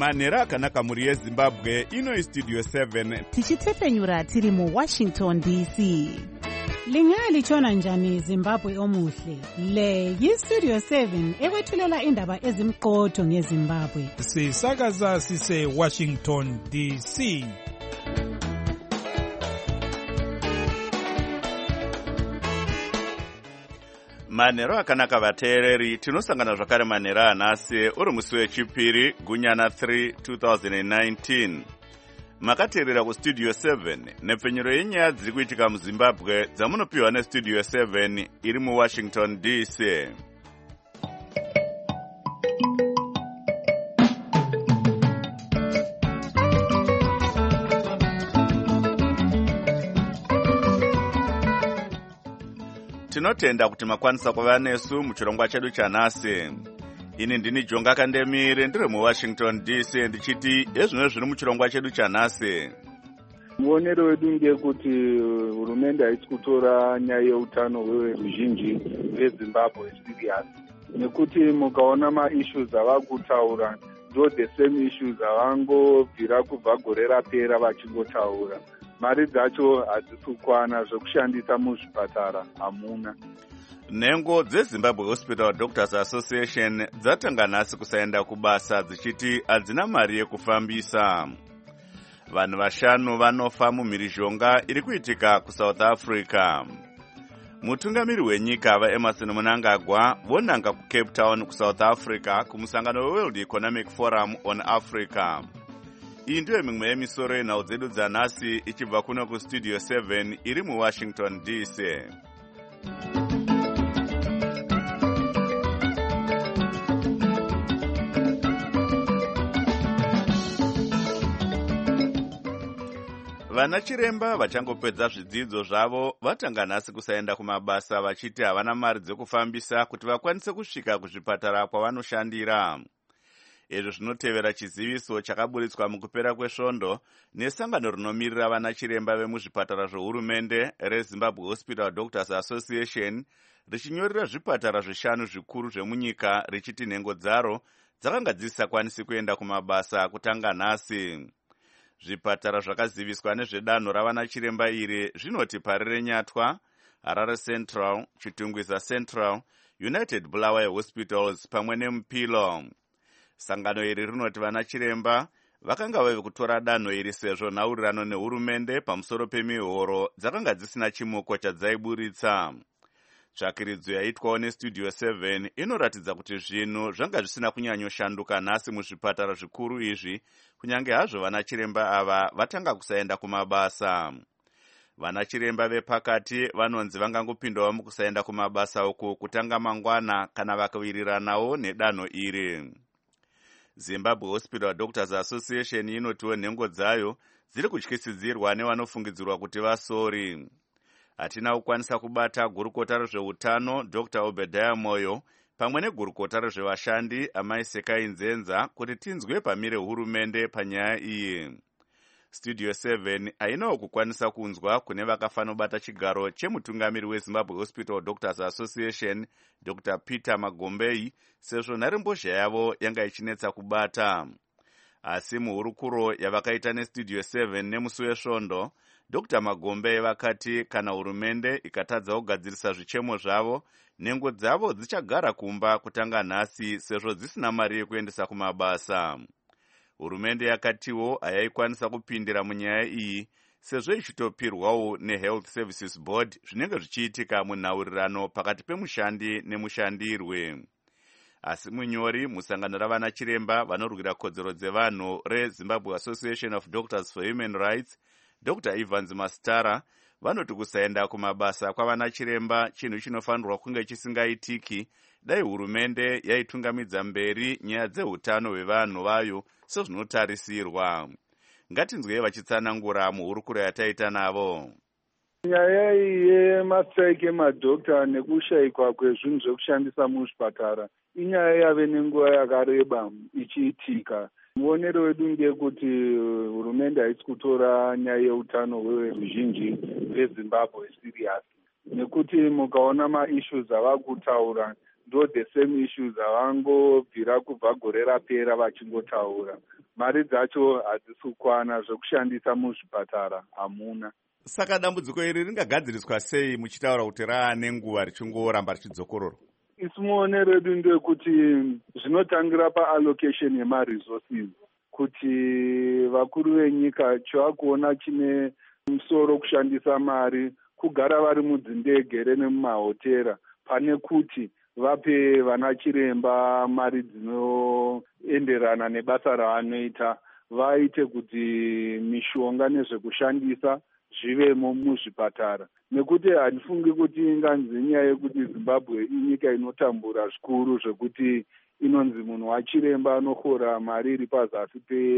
manhero akanaka mhuri yezimbabwe. Ino istudio 7 tichitefenyura tiri muWashington DC. Lingalitshona njani Zimbabwe omuhle? Le yistudio 7 ekwethulela indaba ezimqotho ngeZimbabwe. Sisakaza sise Washington DC. manhero akanaka vateereri, tinosangana zvakare manhero anhasi uri musi wechipiri gunyana 3 2019. Makateerera kustudio 7 nepfenyuro yenyaya dziri kuitika muzimbabwe dzamunopiwa nestudio 7 iri muWashington DC. Tinotenda kuti makwanisa kuva nesu muchirongwa chedu chanhasi. Ini ndini Jonga Kandemire ndiri muWashington DC ndichiti ezvino zviri muchirongwa chedu chanhasi. Muonero wedu ndekuti hurumende haisi kutora nyaya yeutano hweruzhinji rweZimbabwe serious. Nekuti mukaona maissues avakutaura ndo the same issues avangobvira kubva gore rapera vachingotaura. Mari dzacho hadzisi kukwana zvekushandisa muzvipatara hamuna. Nhengo dzeZimbabwe Hospital Doctors Association dzatanga nhasi kusaenda kubasa dzichiti hadzina mari yekufambisa. Vanhu 5 vanofa mumhirizhonga iri kuitika kuSouth Africa. Mutungamiri wenyika vaEmerson Mnangagwa vonanga kuCape Town kuSouth Africa kumusangano weWorld Economic Forum on Africa. Iyi ndiyo mimwe yemisoro yenhau dzedu dzanhasi ichibva kuno kustudio 7 iri muWashington DC. Vana chiremba vachangopedza zvidzidzo zvavo vatanga nhasi kusaenda kumabasa vachiti havana mari dzekufambisa kuti vakwanise kusvika kuzvipatara kwavanoshandira. Izvo zvinotevera chiziviso chakaburitswa mukupera kwesvondo nesangano rinomirira vana chiremba vemuzvipatara zvohurumende reZimbabwe Hospital Doctors Association richinyorera zvipatara 5 zvikuru zvemunyika richiti nhengo dzaro dzakanga dzisisakwanisi kuenda kumabasa kutanga nhasi. Zvipatara zvakaziviswa nezvedanho ravana chiremba iri zvinoti Parere Nyatwa, Harare Central, Chitungwiza Central, United Bulawayo Hospitals pamwe neMupilo. Sangano iri rinoti vana chiremba vakanga vave kutora danho iri sezvo nhaurirano nehurumende pamusoro pemihoro dzakanga dzisina chimuko chadzaiburitsa. Tsvakiridzo yaitwawo nestudio 7 inoratidza kuti zvinhu zvanga zvisina kunyanyoshanduka nhasi muzvipatara zvikuru izvi, kunyange hazvo vana chiremba ava vatanga kusaenda kumabasa. Vana chiremba vepakati vanonzi vangangopindawo mukusaenda kumabasa uku kutanga mangwana kana vakawiriranawo nedanho iri. Zimbabwe Hospital Doctors Association inotiwo nhengo dzayo dziri kutyisidzirwa nevanofungidzirwa kuti vasori. Hatina kukwanisa kubata gurukota rezveutano Dr. Obadiah Moyo pamwe negurukota rezvevashandi Amai Sekai Nzenza kuti tinzwe pamire hurumende panyaya iyi. Studio 7 hainawo kukwanisa kunzwa kune vakafanobata chigaro chemutungamiri weZimbabwe Hospital Doctors Association Dr. Peter Magombei sezvo nharembozha yavo yanga ichinetsa kubata. Asi muhurukuro yavakaita nestudio 7 nemusi wesvondo, Dr. Magombei vakati kana hurumende ikatadza kugadzirisa zvichemo zvavo, nhengo dzavo dzichagara kumba kutanga nhasi sezvo dzisina mari yekuendesa kumabasa. Hurumende yakatiwo hayaikwanisa kupindira munyaya iyi sezvo ichitopirwawo neHealth Services Board zvinenge zvichiitika munhaurirano pakati pemushandi nemushandirwe. Asi munyori musangano ravana chiremba vanorwira kodzero dzevanhu reZimbabwe Association of Doctors for Human Rights, Dr. Evans Mastara, vanoti kusaenda kumabasa kwavana chiremba chinhu chinofanirwa kunge chisingaitiki dai hurumende yaitungamidza mberi nyaya dzeutano hwevanhu vayo sezvinotarisirwa. Ngatinzwei vachitsanangura muhurukuro yataita navo. Nyaya yemastrike emadhokta nekushayikwa kwezvinhu zvekushandisa muzvipatara inyaya yave nenguva yakareba ichiitika. Muonero wedu ndekuti hurumende haisi kutora nyaya yeutano hweruzhinji rweZimbabwe serious. Nekuti mukaona maissues avakutaura ndo the same issues avangobvira kubva gore rapera vachingotaura. mari dzacho hadzisi kukwana, zvekushandisa muzvipatara hamuna. Saka dambudziko iri ringagadziriswa sei muchitaura kuti raane nguva richingoramba richidzokororwa? Isu muone redu ndekuti zvinotangira paallocation yemaresources, kuti vakuru venyika chavakuona chine musoro kushandisa mari kugara vari mudzindege nemumahotera pane kuti vape vana chiremba mari dzinoenderana nebasa ravanoita, vaite kuti mishonga nezvekushandisa zvivemo muzvipatara. Nekuti handifungi kuti inganzi nyaya yekuti Zimbabwe inyika inotambura zvikuru zvekuti inonzi munhu wachiremba anohora mari iri pazasi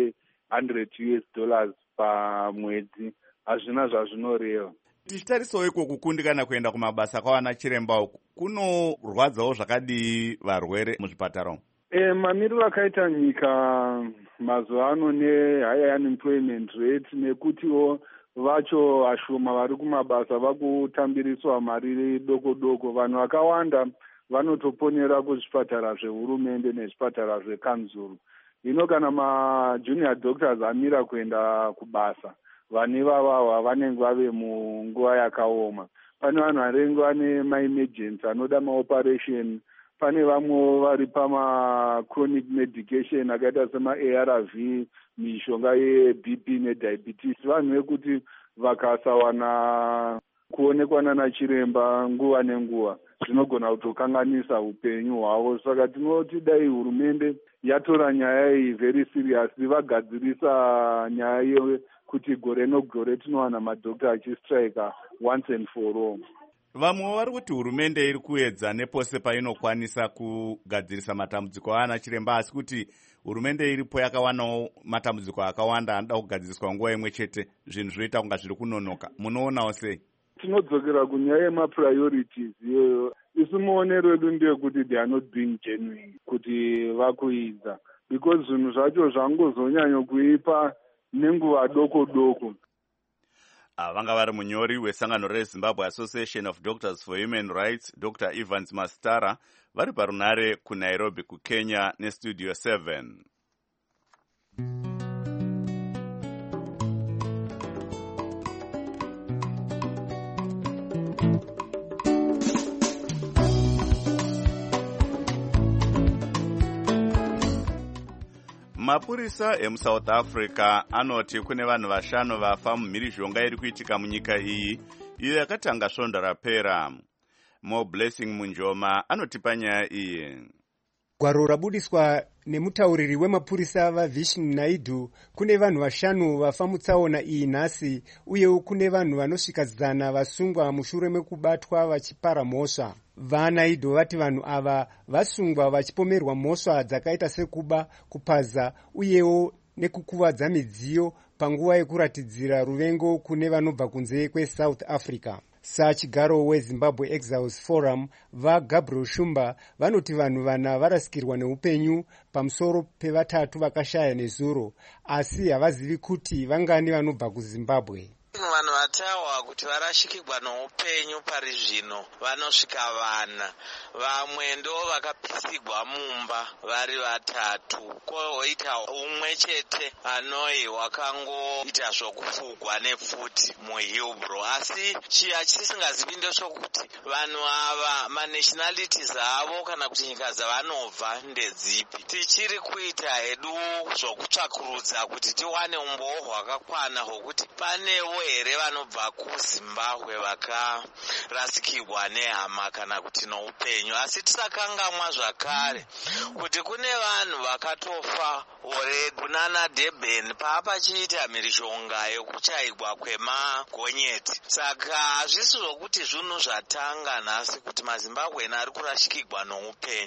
pe$100 pamwedzi. Hazvina zvazvinoreva. Tichitarisawo iko kukundikana kuenda kumabasa kwawana chiremba uku kunorwadzawo zvakadii varwere muzvipatara umu? Mamiriro akaita nyika mazuva ano nehigh unemployment rate, nekutiwo vacho ashoma vari kumabasa vakutambiriswa mari doko doko, vanhu vakawanda vanotoponera kuzvipatara zvehurumende nezvipatara zvekanzuru. Hino kana majunior doctors amira kuenda kubasa, vane vavava vanenge vave munguva yakaoma. Pane vanhu vanenge vane maemergency anoda maoperation, pane vamwe vari pama-chronic medication akaita sema-ARV, mishonga ye-BP ne-diabetes. Vanhu vekuti vakasawana kuonekwa nana chiremba nguva nenguva zvinogona kutokanganisa upenyu hwavo. Saka tinoti dai hurumende yatora nyaya iyi very seriously, vagadzirisa nyaya iyo kuti gore nogore tinowana madhokta achistrika once and for all. Vamwe vari kuti hurumende iri kuedza nepose painokwanisa kugadzirisa matambudziko aana chiremba, asi kuti hurumende iripo yakawanawo matambudziko akawanda anoda kugadziriswa nguva imwe chete, zvinhu zvinoita kunga zviri kunonoka. Munoonawo sei? Tinodzokera kunyaya yema-priorities iyoyo. Isu muonero wedu ndeyekuti they are not being genuine kuti vakuidza, because zvinhu zvacho zvangozonyanya kuipa nenguva doko doko. Vanga vari munyori wesangano reZimbabwe Association of Doctors for Human Rights, Dr. Evans Mastara, vari parunare kuNairobi kuKenya neStudio 7. Mapurisa emuSouth Africa anoti kune vanhu 5 vafa mumhirizhonga iri kuitika munyika iyi, iyo yakatanga svondo rapera. Mo Blessing Munjoma anotipa nyaya iyi. Gwaro rabudiswa nemutauriri wemapurisa vaVishnu Naidu, kune vanhu 5 vafa mutsaona iyi nhasi, uyewo kune vanhu vanosvika 100 vasungwa mushure mekubatwa vachipara mhosva. VaNaidu vati vanhu ava vasungwa vachipomerwa mhosva dzakaita sekuba, kupaza uyewo nekukuvadza midziyo panguva yekuratidzira ruvengo kune vanobva kunze kweSouth Africa. Sachigaro weZimbabwe Exiles Forum vaGabriel Shumba vanoti vanhu 4 varasikirwa neupenyu pamusoro pe3 vakashaya nezuro, asi havazivi kuti vangani vanobva kuZimbabwe. Vanhu vatawa kuti varashikirwa noupenyu pari zvino vanosvika 4. Vamwe ndo vakapisigwa mumba vari 3, koita umwe chete anoi wakangoita zvokufugwa nepfuti muHillbrow. Asi chiya chisingazivi ndechekuti vanhu ava manationalities avo kana kuti nyika dzavanobva ndedzipi. Tichiri kuita hedu zvokutsvakurudza kuti tiwane umboo hwakakwana hwokuti panewo here vanobva kuZimbabwe vakarasikirwa nehama kana kuti noupenyu. Asi tisakangamwa zvakare kuti kune vanhu vakatofa already kunana Durban papachiita mhirizhonga yekuchaigwa kwemagonyeti. Saka hazvisi zvokuti zvinhu zvatanga nhasi kuti maZimbabweni ari kurashikirwa noupenyu.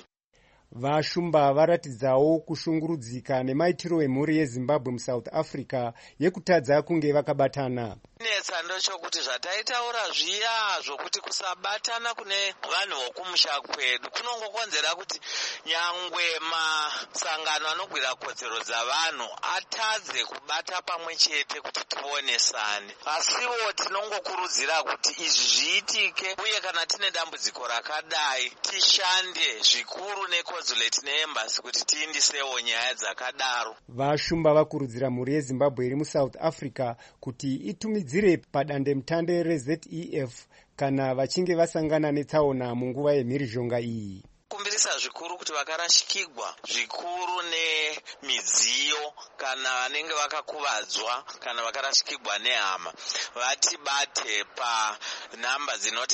Vashumba varatidzawo kushungurudzika nemaitiro emhuri yeZimbabwe muSouth Africa yekutadza kunge vakabatana. netsa ndochokuti zvataitaura zviya zvokuti kusabatana kune vanhu vokumusha kwedu kunongokonzera kuti nyangwe masangano anogwira kodzero dzavanhu atadze kubata pamwe chete kuti tionesane. Asiwo tinongokurudzira kuti izvi zviitike, uye kana tine dambudziko rakadai tishande zvikuru neconsulate neembassy kuti tiindisewo nyaya dzakadaro. Vashumba vakurudzira mhuri yeZimbabwe iri muSouth Africa kuti itumidzire padandemutande reZEF kana vachinge vasangana netsaona munguva yemhirizhonga iyi. Kumbirisa zvikuru kuti vakarashikirwa zvikuru nemidziyo kana vanenge vakakuvadzwa kana vakarashikirwa nehama vatibate panhamba dzinoti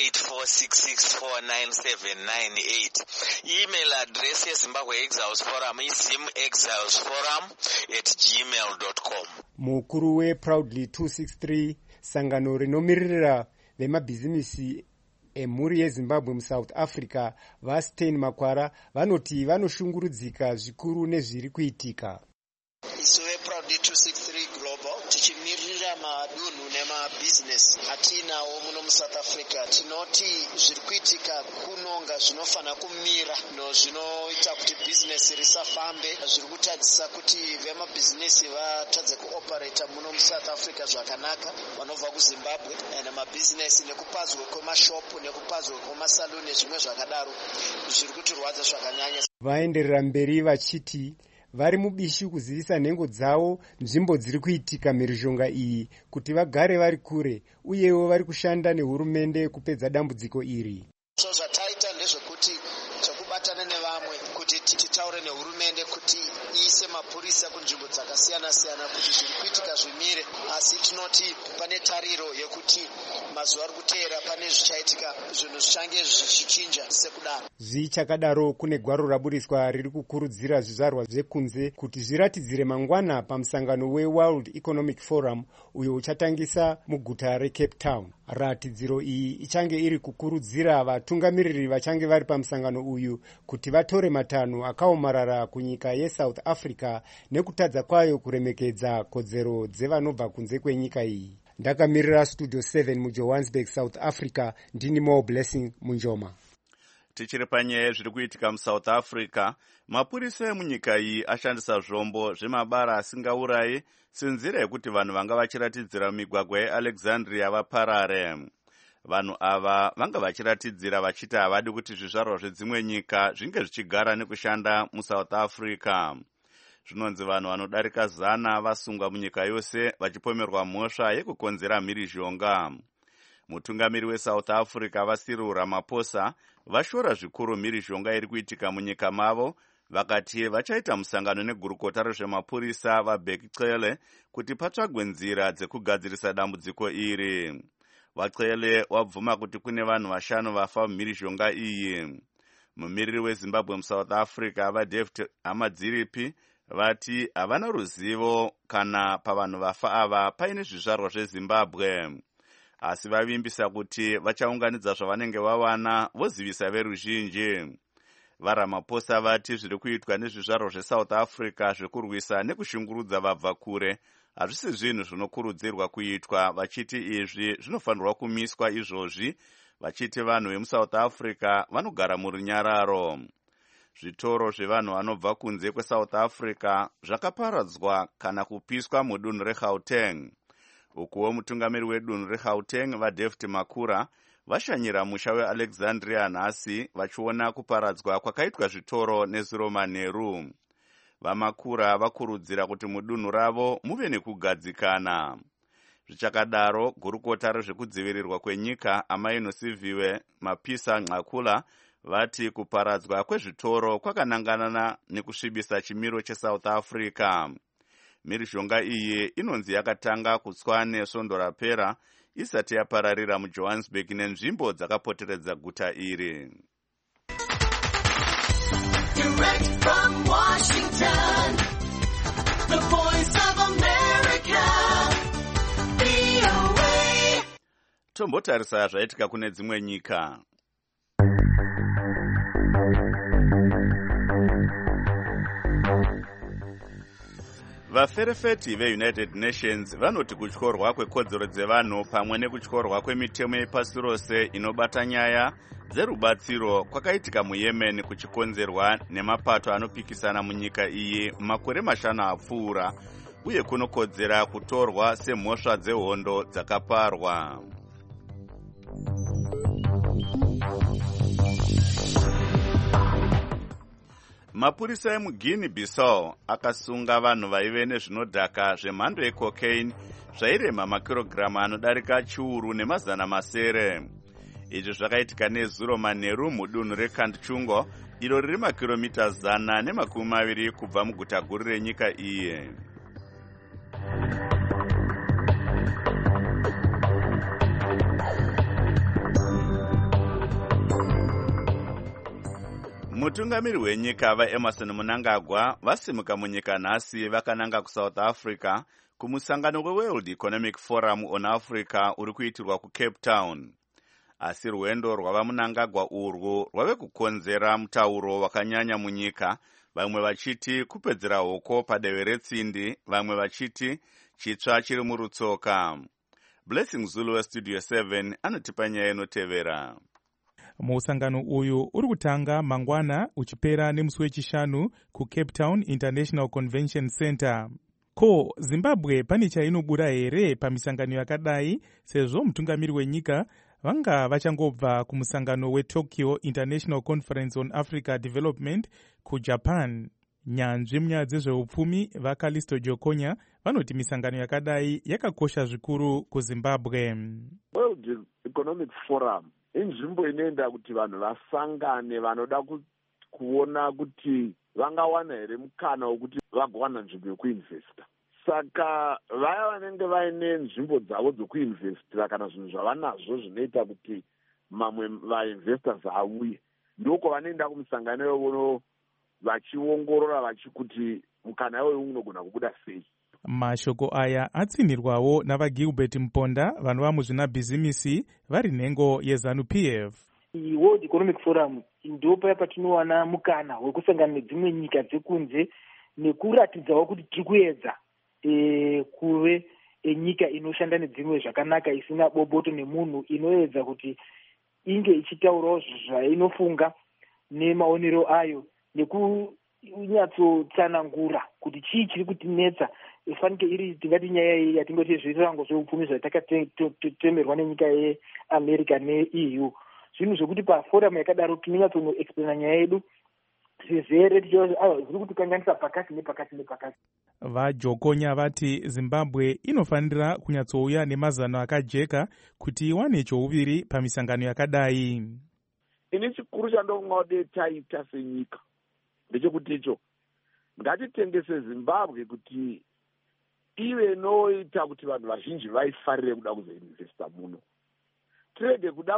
0846649798. Email address yeZimbabwe Exiles Forum zimexilesforum@gmail.com. Mukuru weProudly 263 sangano rinomiririra vemabhizimisi emhuri yeZimbabwe muSouth Africa vaStein Makwara vanoti vanoshungurudzika zvikuru nezviri kuitika. Isu veProudly 263 Global tichimiririra madunhu nemabhizinesi atinawo muno muSouth Africa tinoti zviri kuitika kunonga zvinofana kumira zvinoita kuti bhizinesi risafambe, zviri kutadzisa kuti vemabhizinesi vatadze kuoperata muno muSouth Africa zvakanaka vanobva kuZimbabwe, nemabhizinesi nekupadzwa kwemashopu nekupadzwa kwemasaluni nezvimwe zvakadaro zviri kutirwadza zvakanyanya. Vaenderera mberi vachiti vari mubishi kuzivisa nhengo dzavo nzvimbo dziri kuitika mhirizhonga iyi kuti vagare vari kure, uyewo vari kushanda nehurumende kupedza dambudziko iri. So zvataita ndezvekuti tikubatana nevamwe kuti titaure nehurumende kuti iise mapurisa kunzvimbo dzakasiyana siyana kuti zviri kuitika zvimire, asi tinoti pane tariro yekuti mazuva ari kuteera pane zvichaitika zvinhu zvichange zvichichinja sekudaro. Zvichakadaro kune gwaro raburiswa riri kukurudzira zvizvarwa zvekunze kuti zviratidzire mangwana pamusangano weWorld Economic Forum uyo uchatangisa muguta reCape Town. Ratidziro iyi ichange iri kukurudzira vatungamiriri vachange vari pamusangano uyu kuti vatore matanho akaomarara kunyika yeSouth Africa nekutadza kwayo kuremekedza kodzero dzevanobva kunze kwenyika iyi. Ndakamirira Studio 7 muJohannesburg, South Africa, ndini Mo Blessing Munjoma. Tichiri panyaya zviri kuitika muSouth Africa, mapurisa emunyika iyi ashandisa zvombo zvemabara asingaurayi senzira yekuti vanhu vanga vachiratidzira migwagwa yeAlexandria vaparare. Vanhu ava vanga vachiratidzira vachiti havadi kuti zvizvarwa zvedzimwe nyika zvinge zvichigara nekushanda muSouth Africa. Zvinonzi vanhu vanodarika 100 vasungwa munyika yose vachipomerwa mhosva yekukonzera mhirizhonga. Mutungamiri weSouth Africa Cyril Ramaphosa vashora zvikuru mhirizhonga iri kuitika munyika mavo, vakati vachaita musangano negurukota rezvemapurisa vaBheki Cele kuti patsvagwe nzira dzekugadzirisa dambudziko iri. VaCele wabvuma kuti kune vanhu 5 vafa mumhirizhonga iyi. Mumiriri weZimbabwe muSouth Africa vaDavid Amadziripi vati havana ruzivo kana pavanhu vafa ava paine zvizvarwa zveZimbabwe, asi vavimbisa kuti vachaunganidza zvavanenge vawana vozivisa veruzhinji. VaRamaphosa vati zviri kuitwa nezvizvarwa zveSouth Africa zvekurwisa nekushungurudza vabva kure hazvisi zvinhu zvinokurudzirwa kuitwa, vachiti izvi zvinofanirwa kumiswa izvozvi, vachiti vanhu vemuSouth Africa vanogara murunyararo. Zvitoro zvevanhu vanobva kunze kweSouth Africa zvakaparadzwa kana kupiswa mudunhu reGauteng. Ukuwo mutungamiri wedunhu reGauteng vaDavid Makura vashanyira musha weAlexandria nhasi vachiona kuparadzwa kwakaitwa zvitoro nezuro manheru. VaMakura vakurudzira kuti mudunhu ravo muve nekugadzikana. Zvichakadaro, gurukota rezvekudzivirirwa kwenyika Amainosiviwe Mapisa Nqakula vati kuparadzwa kwezvitoro kwakanangana nekusvibisa chimiro cheSouth Africa. Mhirizhonga iyi inonzi yakatanga kutswa nesvondo rapera isati yapararira muJohannesburg nenzvimbo dzakapoteredza guta iri. Direct from Washington, the Voice of America, VOA. Tombotarisa zvaitika kune dzimwe nyika. vaferefeti veunited nations vanoti kutyorwa kwekodzero dzevanhu pamwe nekutyorwa kwemitemo yepasi rose inobata nyaya dzerubatsiro kwakaitika muyemen kuchikonzerwa nemapato anopikisana munyika iyi makore 5 apfuura uye kunokodzera kutorwa semhosva dzehondo dzakaparwa. Mapurisa emuguinea bissau akasunga vanhu vaive nezvinodhaka zvemhando yecocaine zvairema makirogiramu anodarika chiuru nemazana masere. Izvi zvakaitika nezuro manheru mudunhu rekantchungo iro riri makiromita 120 kubva muguta guru renyika iyi. Mutungamiri wenyika vaEmerson Mnangagwa vasimuka munyika nhasi vakananga kuSouth Africa kumusangano weWorld Economic Forum on Africa uri kuitirwa kuCape Town. Asi rwendo rwavaMnangagwa urwu rwave kukonzera mutauro wakanyanya munyika, vamwe vachiti kupedzera hoko padehwe retsindi, vamwe vachiti chitsva chiri murutsoka. Blessing Zulu weStudio 7 anotipa nyaya inotevera. Musangano uyu uri kutanga mangwana uchipera nemusi wechishanu kuCape Town International Convention Center. Ko Zimbabwe pane chainobuda here pamisangano yakadai, sezvo mutungamiri wenyika vanga vachangobva kumusangano weTokyo International Conference on Africa Development kuJapan. Nyanzvi munyaya dzezveupfumi vaKalisto Jokonya vanoti misangano yakadai yakakosha zvikuru kuZimbabwe. World Economic Forum inzvimbo inoenda kuti vanhu vasangane vanoda kuona kuti vangawana here mukana wekuti vagowana nzvimbo yekuinvesta. Saka vaya vanenge vaine nzvimbo dzavo dzokuinvestira kana zvinhu zvavanazvo zvinoita kuti mamwe vainvestors auye, ndoko vanoenda kumusangano iwoyo vachiongorora vachikuti mukana iwoyo unogona kubuda sei. Mashoko aya atsinirwawo navaGilbert Mponda vanova muzvinabhizimisi vari nhengo yeZANU-PF. World Economic Forum ndopa patinowana mukana wekusangana nedzimwe nyika dzekunze nekuratidzawo kuti tiri kuedza kuve nyika inoshanda nedzimwe zvakanaka, isina boboto nemunhu, inoedza kuti inge ichitaurawo zvainofunga nemaonero ayo nekunyatso-tsanangura kuti chii chiri kutinetsa. Ifanike iri tingati nyaya iyi yatingoti zvirango zveupfumi zvatakatemerwa nenyika yeAmerica neEU. Zvinhu zvokuti paforamu yakadaro tinonyatsonoexplaina nyaya yedu zvizere zviri kutikanganisa pakati nepakati nepakati. VaJokonya vati Zimbabwe inofanira kunyatsouya nemazano akajeka kuti iwane chouviri pamisangano yakadai. Ini chikuru chandongode taita senyika ndechekuti icho ngatitengese Zimbabwe kuti ive noita kuti vanhu vazhinji vaifarire kuda kuzoinvesta muno. Tirege kuda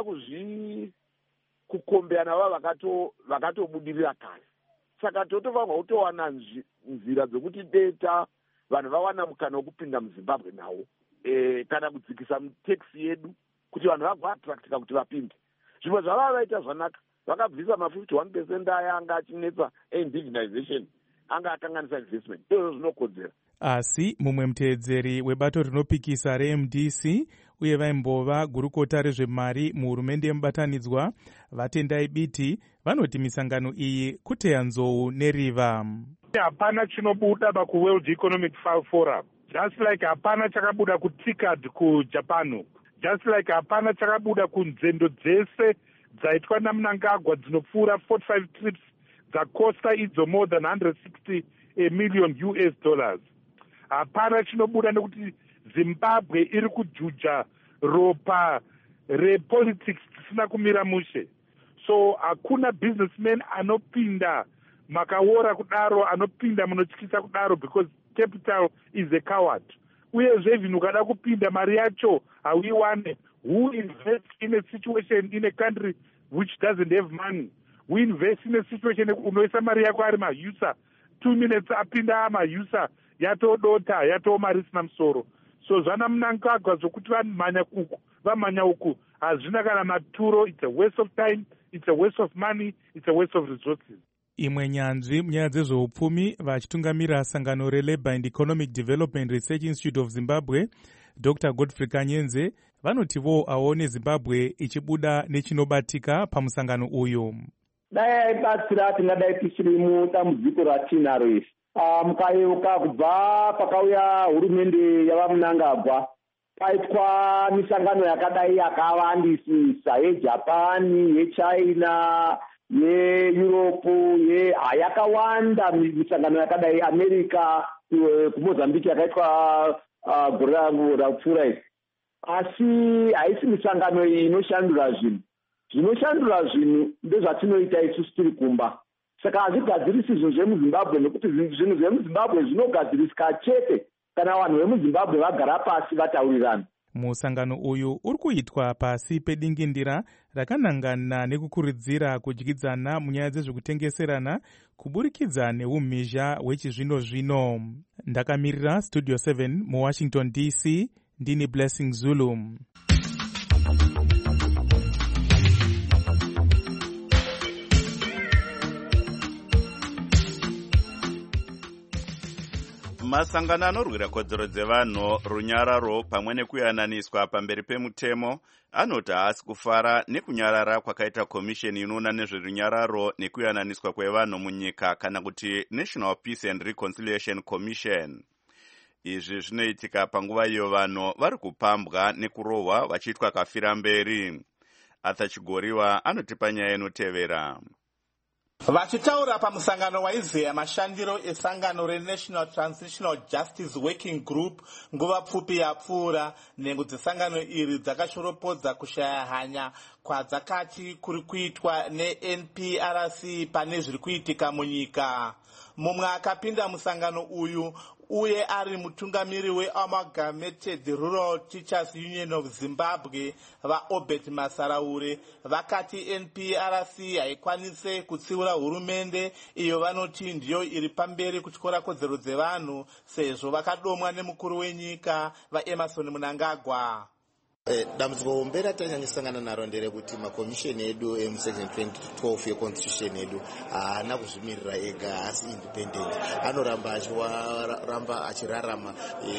kukombeana vavo vakatobudirira kare. Saka totofanirwa kutowana nzira dzokuti deta vanhu vawana mukana wekupinda muZimbabwe nawo, kana kudzikisa mutaxi yedu kuti vanhu vagoattractika kuti vapinde. Zvimwe zvavava vaita zvanaka, vakabvisa ma51% aya anga achinetsa indigenization, anga akanganisa investment. Izvo zvinokodzera. Asi mumwe muteedzeri webato rinopikisa reMDC uye vaimbova gurukota rezvemari muhurumende yemubatanidzwa Vatendai Biti vanoti misangano iyi kuteya nzou neriva. Hapana chinobuda pakuWorld Economic Forum, just like hapana chakabuda kuTICAD kuJapan, just like hapana chakabuda kunzendo dzese dzaitwa naMnangagwa dzinopfuura 45 trips dzakosta idzo more than 160 million US dollars. Hapana chinobuda nekuti Zimbabwe iri kujuja ropa repolitics dzisina kumira mushe. So hakuna businessman anopinda makaora kudaro, anopinda munotyisa kudaro, because capital is a coward. Uyezve vinhu kada kupinda mari yacho hauiwane. Who invests in a situation in a country which doesn't have money? We invest in a situation unoisa mari yako ari mahusa, 2 minutes apinda mahusa yatodota yatomari isina musoro. So zvana Mnangagwa zvokuti vamhanya uku hazvina kana maturo. It's a waste of time, it's a waste of money, it's a waste of resources. Imwe nyanzvi munyaya dzezveupfumi vachitungamira sangano reLabour and Economic Development Research Institute of Zimbabwe, Dr. Godfrey Kanyenze, vanotivo aone Zimbabwe ichibuda nechinobatika pamusangano uyu. Dai aibatsira tingadai tichiri mudambudziko ratinaro isi. Mukayeuka kubva pakauya hurumende yavaMnangagwa, paitwa misangano yakadai yakawandisisa yeJapani, yeChina, yeEurope, yakawanda misangano yakadai America, kuMozambique yakaitwa gore rapfuura isi. Asi haisi misangano iyi inoshandura zvinhu. Zvinoshandura zvinhu ndezvatinoita isusu tiri kumba. Saka hazvigadzirisi zvinhu zvemuZimbabwe, nekuti zvinhu zvemuZimbabwe zvinogadzirisika chete kana vanhu vemuZimbabwe vagara pasi vataurirana. Musangano uyu uri kuitwa pasi pedingindira rakanangana nekukurudzira kudyidzana munyaya dzezvekutengeserana kuburikidza neumhizha hwechizvino-zvino. Ndakamirira Studio 7 muWashington DC, ndini Blessing Zulu. Masangano anorwira kodzero dzevanhu runyararo pamwe nekuyananiswa pamberi pemutemo anoti haasi kufara nekunyarara kwakaita komisheni inoona nezverunyararo nekuyananiswa kwevanhu munyika kana kuti National Peace and Reconciliation Commission. Izvi zvinoitika panguva iyo vanhu vari kupambwa nekurohwa vachiitwa kafira mberi. Arthur Chigoriwa anotipa nyaya inotevera. Vachitaura pamusangano waizeya mashandiro esangano reNational Transitional Justice Working Group nguva pfupi yapfuura, nhengo dzesangano iri dzakashoropodza kushaya hanya kwadzakati kuri kuitwa neNPRC pane zviri kuitika munyika. Mumwe akapinda musangano uyu uye ari mutungamiri weAmalgamated Rural Teachers Union of Zimbabwe, vaObert Masaraure, vakati NPRC haikwanise kutsiura hurumende iyo vanoti ndiyo iri pamberi kutyora kodzero dzevanhu sezvo vakadomwa nemukuru wenyika vaEmerson Mnangagwa. Dambudziko hombe ratanyanyisangana naro nderekuti makomisheni edu emusection 2012 yeconstitution edu haana kuzvimirira ega, asi independent. Anoramba achirarama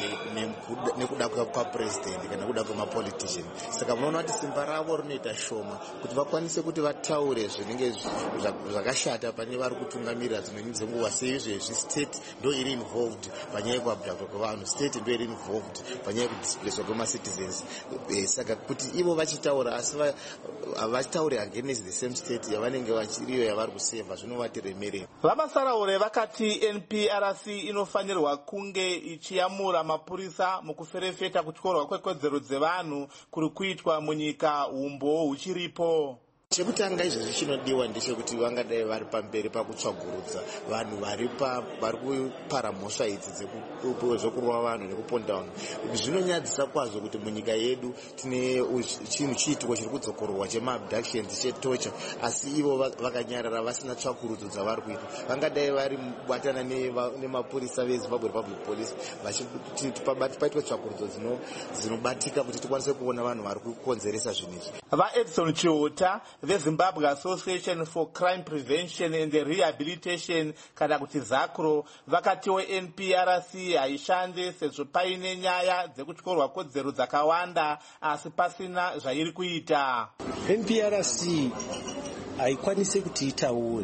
nekuda kwapresident kana kuda kwemapolitician. Saka munoona kuti simba ravo rinoita shoma kuti vakwanise kuti vataure zvinenge zvakashata pane vari kutungamirira dzimweni dzenguva. Seizvezvi state ndo iri involved panyaya yekuabhadharwa kwevanhu, state ndo iri involved panyaya yekudisplacewa kwemacitizens. Saka kuti ivo vachitaura asi havatauri against the same state yavanenge vachiriyo yavari kusevha, zvinovatiremere. Vamasaraure vakati NPRC inofanirwa kunge ichiyamura mapurisa mukuferefeta kutyorwa kwekodzero dzevanhu kuri kuitwa munyika umbo huchiripo. Chekutanga izvezvi chinodiwa ndechekuti vangadai vari pamberi pakutsvagurudza vanhu vari kupara mhosva idzi dzekurova vanhu nekuponda vanhu. Zvinonyadzisa kwazvo kuti munyika yedu tine chinhu chiitiko chiri kudzokororwa chemaabductions, chetorture, asi ivo vakanyarara vasina tsvakurudzo dzavari kuita. Vangadai vari kubatana nemapurisa veZimbabwe Republic Police vachiti paitwe tsvakurudzo dzinobatika kuti tikwanise kuona vanhu vari kukonzeresa zvinhu izvi. VaEdson Chiota, the Zimbabwe Association for Crime Prevention and Rehabilitation kana kuti ZACRO, vakatiwo NPRC haishande sezvo paine nyaya dzekutyorwa kodzero dzakawanda asi pasina zvairi kuita. NPRC haikwanise kuti itaure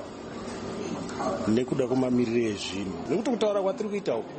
nekuda kwemamiriro ezvinhu, nekuti kutaura kwatiri kuita uku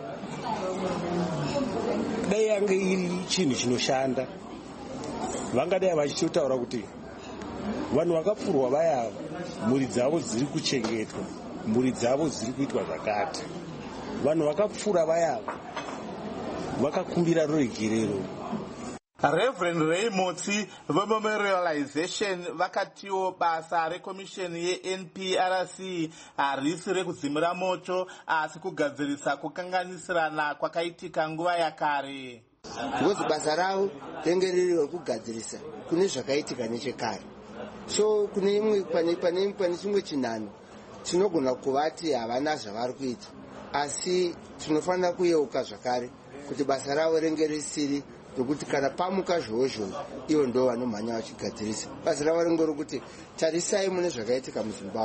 dai yange iri chinhu chinoshanda vangadai vachitotaura kuti vanhu vakapfurwa vaya mhuri dzavo dziri kuchengetwa, mhuri dzavo dziri kuitwa zvakati. Vanhu vakapfura vaya vakakumbira ruregerero. Reverend Ray Motsi veMemorialization vakatiwo basa rekomisheni yeNPRC harisi rekudzimira moto asi kugadzirisa kukanganisirana kwakaitika nguva yakare. Because basa ravo renge riri rekugadzirisa kune zvakaitika nechekare. So kune imwe pane chimwe chinhano tinogona kuvati havana zvavari kuita, asi tinofanira kuyeuka zvakare kuti basa ravo renge risiri rokuti kana pamuka zhozho ivo ndo vanomhanya vachigadzirisa. Basa ravo ringo rokuti tarisai mune zvakaitika muZimbabwe.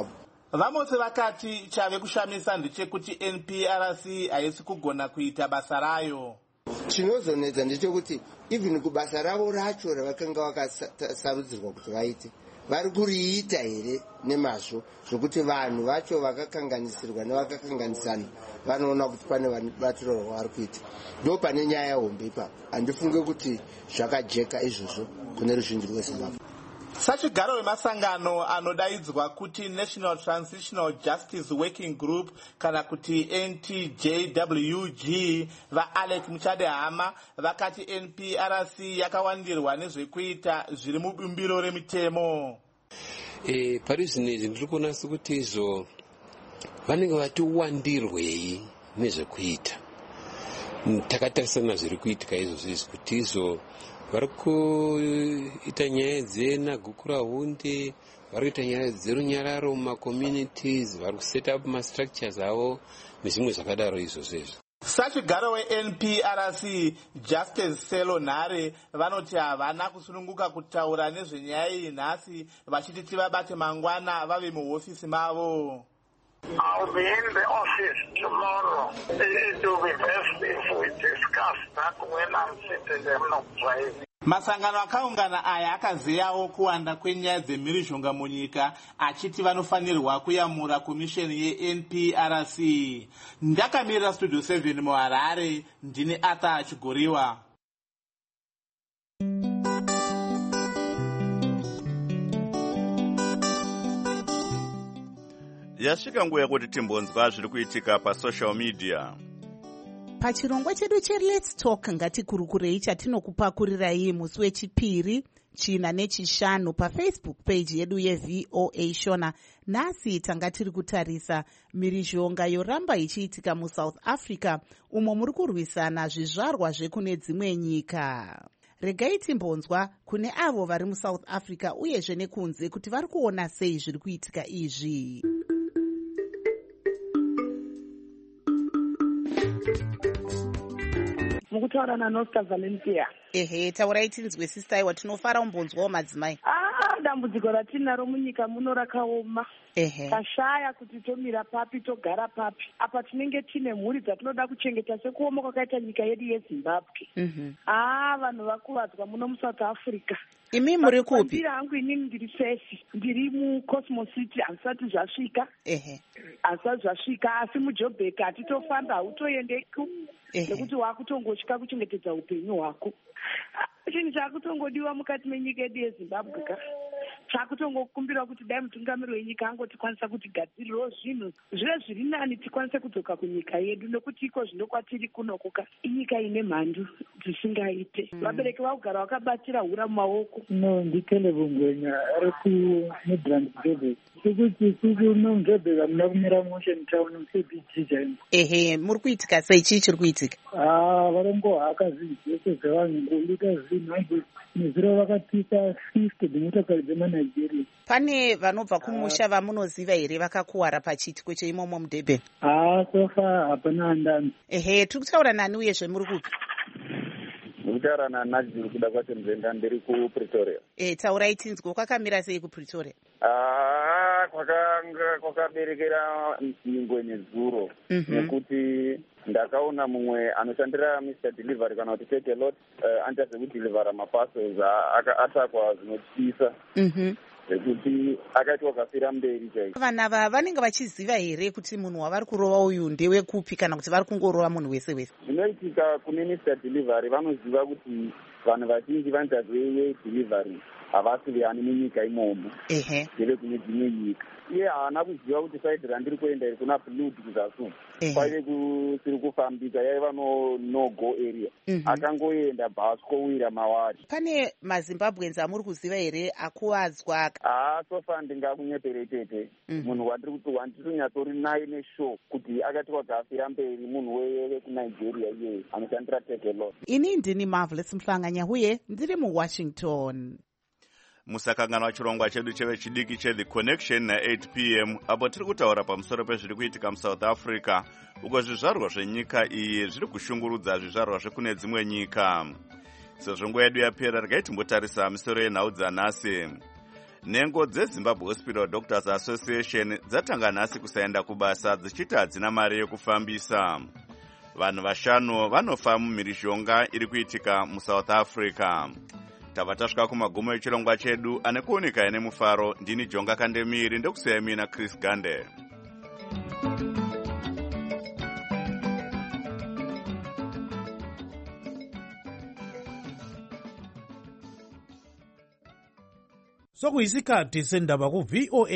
Vamose vakati chave kushamisa ndechekuti NPRC haisi kugona kuita basa rayo. Chinozonetsa ndechekuti even kubasa ravo racho ravakanga vakasarudzirwa kuti vaite vari kuriita here nemazvo zvokuti vanhu vacho vakakanganisirwa nevakakanganisana vanoona kuti pane batiro ravari kuita. Ndo pane nyaya hombe ipapo. Handifunge kuti zvakajeka izvozvo kune ruzhinji rweZimbabwe. Sachigaro wemasangano anodaidzwa kuti National Transitional Justice Working Group kana kuti NTJWG vaAlec Muchadehama vakati NPRC yakawandirwa nezvekuita zviri mubumbiro remitemo. Pari zvinezvi ndiri kuona sekuti izvo vanenge vatiwandirwei nezvekuita. Takatarisana zviri kuitika izvozvo kuti izvo vari kuita nyaya dzenagukura hunde, vari kuita nyaya dzerunyararo mumaCommunities, vari kuseta up mastructures avo nezvimwe zvakadaro izvozvo. Sachigaro weNPRC Justice Selo Nhare vanoti havana kusununguka kutaura nezvenyaya iyi nhasi, vachiti tivabate mangwana vave muhofisi mavo. I'll be in the office tomorrow. It will be best if we discuss that when I'm sitting. I'm not driving. Masangano akaungana aya akazeyawo kuwanda kwenyaya dzemhirizhonga munyika, achiti vanofanirwa kuyamura komisheni yeNPRC. Ndakamirira Studio 7 muHarare, ndine Arthur Chigoriwa. Yasvika nguva yekuti timbonzwa zviri kuitika pasocial media. Pachirongwa chedu cheLet's Talk ngatikurukurei chatinokupakurirai musi wechipiri, china nechishanu paFacebook page yedu yeVOA Shona. Nhasi tanga tiri kutarisa mhirizhonga yoramba ichiitika muSouth Africa umo muri kurwisana zvizvarwa zvekune dzimwe nyika. Regai timbonzwa kune avo vari muSouth Africa uyezve nekunze kuti vari kuona sei zviri kuitika izvi. Mukutaura naNoscar Valencia. Taurai tinzwe sistai watinofara umbonzwawo madzimai. Dambudziko ratinaro munyika muno rakaoma. Tashaya kuti tomira papi togara papi. Apa tinenge tine mhuri dzatinoda kuchengeta sekuoma kwakaita nyika yedu yeZimbabwe. Vanhu vakuvadzwa muno muSouth Africa. Imi muri kupi? Ndiri hangu inini ndiri Fesi, ndiri muCosmos City, hazvisati zvasvika. Hazvisati zvasvika, asi muJoburg hatitofamba, hautoendeku. Nekuti wakutongosvika kuchengetedza upenyu hwako. Chinhu chakutongodiwa mukati menyika yedu yeZimbabwe ka. Chakutongokumbira kuti dai mutungamiri wenyika angotikwanisa kuti gadzirirewo zvinhu zvive zviri nani tikwanise kudzoka kunyika yedu, nekuti iko zvino kwatiri kunoku ka inyika ine mhandu dzisingaite. Vabereki vakugara vakabatira hura mumaoko. Ndikele Bungwenya ari kuMidrand Joburg. Sekuti kunoNjoburg hamuna kumira Motion Town CBG. Muri kuitika sei? Chii chiri kuitika? Varongohaka zvinhu zvese zvevanhu ngoita zvinhu nezuro vakapisa 50 dzimotokari dzemaNigeria. Pane vanobva kumusha vamunoziva here vakakuwara pachiitiko cheimomo muDurban? Sofa hapana andani. Tiri kutaura nani uyezve muri kupi? Ndikutaura naNadziri kuda kwacho Mzenda, ndiri kuPretoria. Taurai tinzwe, kwakamira sei kuPretoria? Kwakaberekera nyingwe nezuro, nekuti ndakaona mumwe anoshandira Mr. Delivery kana kuti Take a Lot anchaze kudelivera maparcels atakwa zvinotyisa. Zvekuti akaitwa kafira mberi chaiko. Vana vanenge vachiziva here kuti munhu wavari kurova uyu ndewekupi kana kuti vari kungorova munhu wese wese? Zvinoitika kune Mr. Delivery vanoziva kuti vanhu vazhinji vanchazve delivery havasi veyani munyika imomo, ndeve kune dzimwe nyika. Iye haana kuziva kuti saidi randiri kuenda iri kuna Blood kuZaSumu kwaive kusiri kufambika, yaiva no-go area. Akangoenda bhaskowira mawari. Pane maZimbabweans amuri kuziva here akuwadzwa? Sofa ndingakunyeperetete munhu wandiri kuti wanditonyatsotori naye neshow kuti akati kwagafira mberi munhu wekuNigeria iye anoshandira Take a Lot. Ini ndini Marvelous Mhlanganya huye ndiri muWashington. Musakangana wachirongwa chedu cheve chidiki cheThe Connection na8 p.m. apo tiri kutaura pamusoro pezviri kuitika muSouth Africa, uko zvizvarwa zvenyika iyi zviri kushungurudza zvizvarwa zvekune dzimwe nyika. Sezvo nguva yedu yapera, regai timbotarisa misoro yenhau dzanhasi. nhengo dzezimbabwe hospital doctors association dzatanga nhasi kusaenda kubasa dzichiti hadzina mari yekufambisa. Vanhu 5 vanofa mumhirizhonga iri kuitika muSouth Africa. Tava tasvika kumagumo echirongwa chedu ane kuoneka ine mufaro. Ndini Jonga Kandemiri ndokusiyai mina Chris Gande. Sokuyisikhathi sendaba ku VOA